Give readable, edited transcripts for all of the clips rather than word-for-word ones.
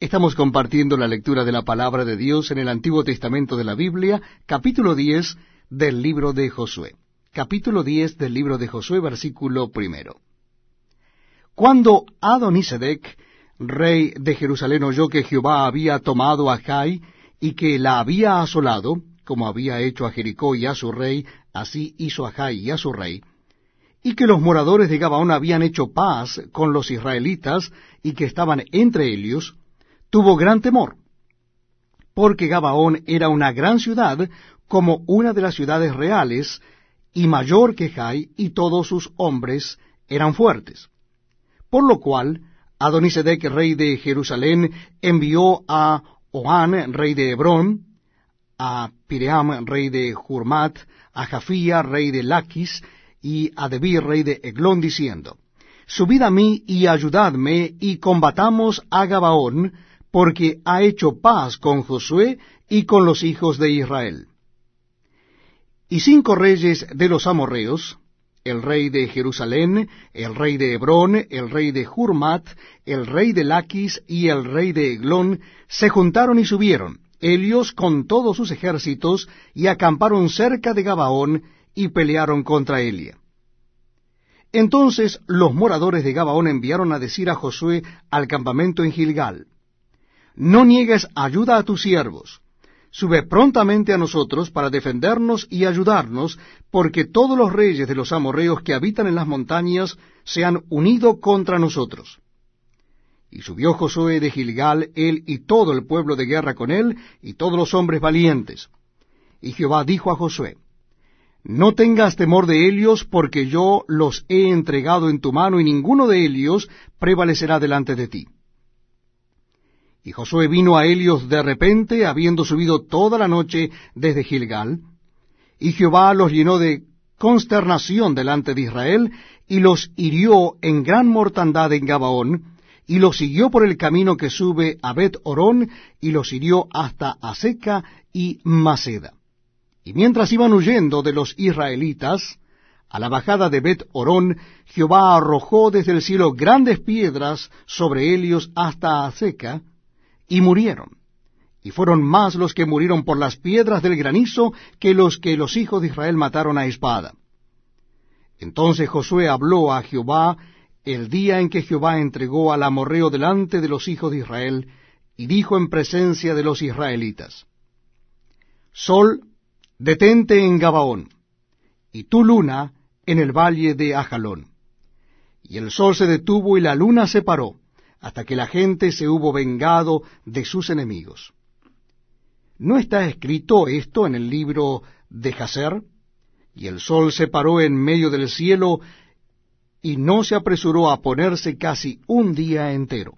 Estamos compartiendo la lectura de la palabra de Dios en el Antiguo Testamento de la Biblia, capítulo 10 del libro de Josué. Capítulo 10 del libro de Josué, versículo 1. Cuando Adonisedec, rey de Jerusalén, oyó que Jehová había tomado a Jai y que la había asolado, como había hecho a Jericó y a su rey, así hizo a Jai y a su rey, y que los moradores de Gabaón habían hecho paz con los israelitas y que estaban entre ellos, tuvo gran temor, porque Gabaón era una gran ciudad, como una de las ciudades reales, y mayor que Jai, y todos sus hombres eran fuertes. Por lo cual, Adonisedec, rey de Jerusalén, envió a Oán, rey de Hebrón, a Piream, rey de Jurmat, a Jafía, rey de Laquis, y a Debir, rey de Eglón, diciendo: Subid a mí y ayudadme, y combatamos a Gabaón, porque ha hecho paz con Josué y con los hijos de Israel. Y 5 reyes de los amorreos, el rey de Jerusalén, el rey de Hebrón, el rey de Jurmat, el rey de Laquis y el rey de Eglón, se juntaron y subieron, ellos con todos sus ejércitos, y acamparon cerca de Gabaón, y pelearon contra Elia. Entonces los moradores de Gabaón enviaron a decir a Josué al campamento en Gilgal: No niegues ayuda a tus siervos, sube prontamente a nosotros para defendernos y ayudarnos, porque todos los reyes de los amorreos que habitan en las montañas se han unido contra nosotros. Y subió Josué de Gilgal, él y todo el pueblo de guerra con él, y todos los hombres valientes. Y Jehová dijo a Josué: No tengas temor de ellos, porque yo los he entregado en tu mano, y ninguno de ellos prevalecerá delante de ti. Y Josué vino a ellos de repente, habiendo subido toda la noche desde Gilgal, y Jehová los llenó de consternación delante de Israel, y los hirió en gran mortandad en Gabaón, y los siguió por el camino que sube a Bet-Orón, y los hirió hasta Aseca y Maceda. Y mientras iban huyendo de los israelitas, a la bajada de Bet-Orón, Jehová arrojó desde el cielo grandes piedras sobre ellos hasta Aseca, y murieron. Y fueron más los que murieron por las piedras del granizo que los hijos de Israel mataron a espada. Entonces Josué habló a Jehová el día en que Jehová entregó al amorreo delante de los hijos de Israel, y dijo en presencia de los israelitas: Sol, detente en Gabaón, y tú luna en el valle de Ajalón. Y el sol se detuvo y la luna se paró, hasta que la gente se hubo vengado de sus enemigos. ¿No está escrito esto en el libro de Jaser? Y el sol se paró en medio del cielo, y no se apresuró a ponerse casi un día entero.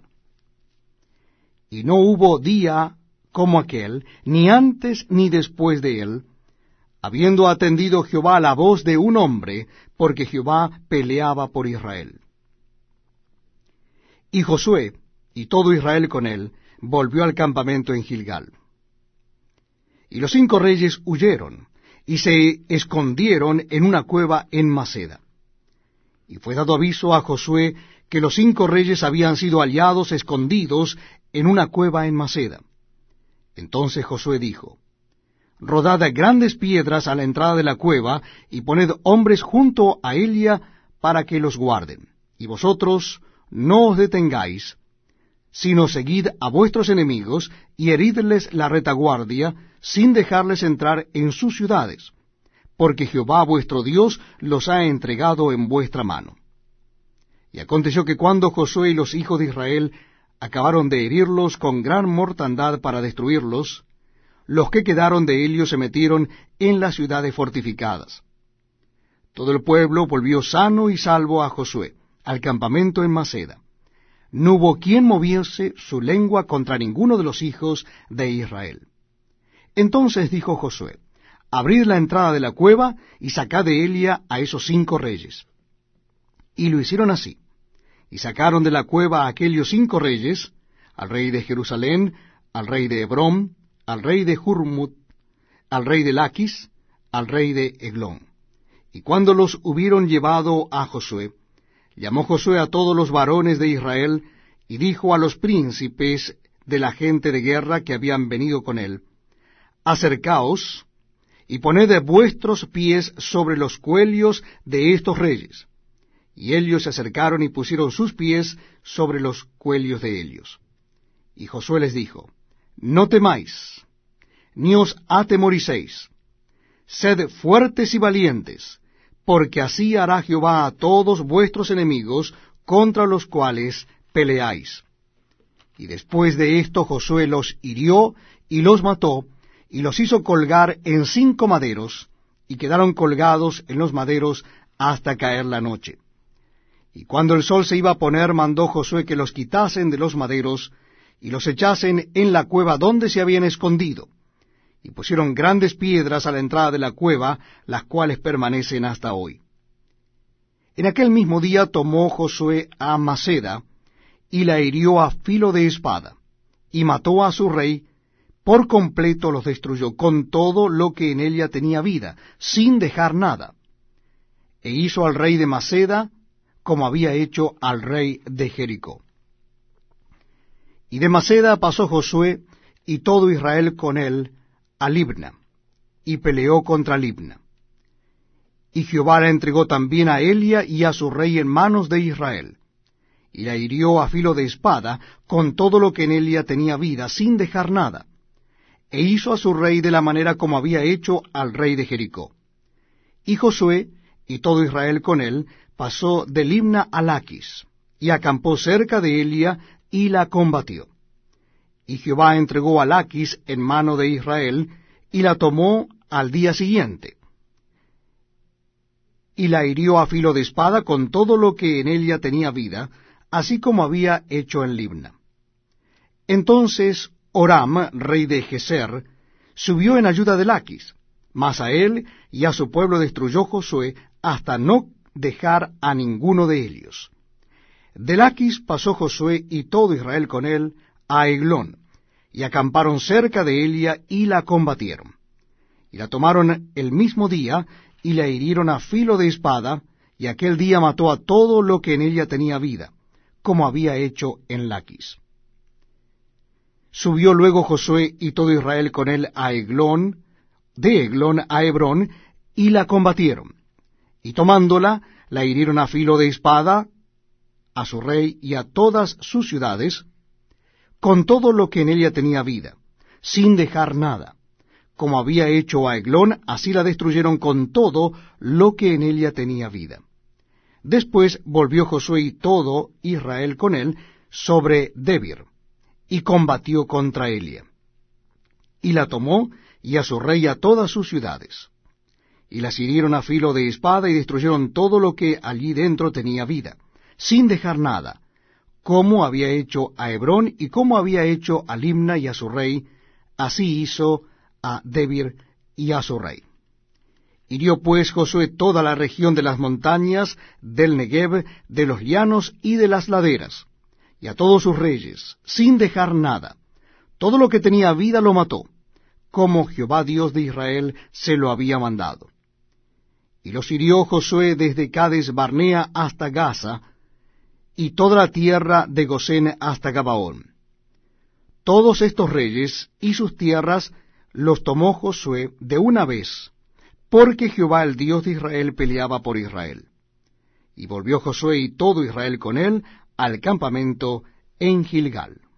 Y no hubo día como aquel, ni antes ni después de él, habiendo atendido Jehová a la voz de un hombre, porque Jehová peleaba por Israel. Y Josué, y todo Israel con él, volvió al campamento en Gilgal. Y los 5 reyes huyeron, y se escondieron en una cueva en Maceda. Y fue dado aviso a Josué que los 5 reyes habían sido hallados escondidos en una cueva en Maceda. Entonces Josué dijo: Rodad grandes piedras a la entrada de la cueva, y poned hombres junto a ella para que los guarden. Y vosotros no os detengáis, sino seguid a vuestros enemigos, y heridles la retaguardia, sin dejarles entrar en sus ciudades, porque Jehová vuestro Dios los ha entregado en vuestra mano. Y aconteció que cuando Josué y los hijos de Israel acabaron de herirlos con gran mortandad para destruirlos, los que quedaron de ellos se metieron en las ciudades fortificadas. Todo el pueblo volvió sano y salvo a Josué, al campamento en Maceda. No hubo quien moviese su lengua contra ninguno de los hijos de Israel. Entonces dijo Josué: Abrid la entrada de la cueva, y sacad de ella a esos 5 reyes. Y lo hicieron así. Y sacaron de la cueva a aquellos 5 reyes, al rey de Jerusalén, al rey de Hebrón, al rey de Jurmut, al rey de Laquis, al rey de Eglón. Y cuando los hubieron llevado a Josué, llamó Josué a todos los varones de Israel, y dijo a los príncipes de la gente de guerra que habían venido con él: acercaos y poned vuestros pies sobre los cuellos de estos reyes. Y ellos se acercaron y pusieron sus pies sobre los cuellos de ellos. Y Josué les dijo: no temáis, ni os atemoricéis, sed fuertes y valientes, porque así hará Jehová a todos vuestros enemigos contra los cuales peleáis. Y después de esto Josué los hirió y los mató, y los hizo colgar en 5 maderos, y quedaron colgados en los maderos hasta caer la noche. Y cuando el sol se iba a poner, mandó Josué que los quitasen de los maderos, y los echasen en la cueva donde se habían escondido. Y pusieron grandes piedras a la entrada de la cueva, las cuales permanecen hasta hoy. En aquel mismo día tomó Josué a Maceda, y la hirió a filo de espada, y mató a su rey, por completo los destruyó, con todo lo que en ella tenía vida, sin dejar nada. E hizo al rey de Maceda como había hecho al rey de Jericó. Y de Maceda pasó Josué y todo Israel con él a Libna, y peleó contra Libna. Y Jehová la entregó también a Elia y a su rey en manos de Israel, y la hirió a filo de espada, con todo lo que en Elia tenía vida, sin dejar nada. E hizo a su rey de la manera como había hecho al rey de Jericó. Y Josué y todo Israel con él pasó de Libna a Laquis, y acampó cerca de Elia, y la combatió. Y Jehová entregó a Laquis en mano de Israel, y la tomó al día siguiente. Y la hirió a filo de espada con todo lo que en ella tenía vida, así como había hecho en Libna. Entonces Horam, rey de Geser, subió en ayuda de Laquis, mas a él y a su pueblo destruyó Josué hasta no dejar a ninguno de ellos. De Laquis pasó Josué y todo Israel con él a Eglón, y acamparon cerca de Elia y la combatieron. Y la tomaron el mismo día, y la hirieron a filo de espada, y aquel día mató a todo lo que en ella tenía vida, como había hecho en Laquis. Subió luego Josué y todo Israel con él a Eglón, de Eglón a Hebrón, y la combatieron. Y tomándola, la hirieron a filo de espada, a su rey y a todas sus ciudades, con todo lo que en ella tenía vida, sin dejar nada. Como había hecho a Eglón, así la destruyeron con todo lo que en ella tenía vida. Después volvió Josué y todo Israel con él sobre Debir, y combatió contra Elia. Y la tomó, y a su rey y a todas sus ciudades. Y las hirieron a filo de espada, y destruyeron todo lo que allí dentro tenía vida, sin dejar nada, como había hecho a Hebrón, y como había hecho a Libna y a su rey, así hizo a Debir y a su rey. Hirió pues Josué toda la región de las montañas, del Negev, de los llanos y de las laderas, y a todos sus reyes, sin dejar nada. Todo lo que tenía vida lo mató, como Jehová Dios de Israel se lo había mandado. Y los hirió Josué desde Cades Barnea hasta Gaza, y toda la tierra de Gosén hasta Gabaón. Todos estos reyes y sus tierras los tomó Josué de una vez, porque Jehová el Dios de Israel peleaba por Israel. Y volvió Josué y todo Israel con él al campamento en Gilgal.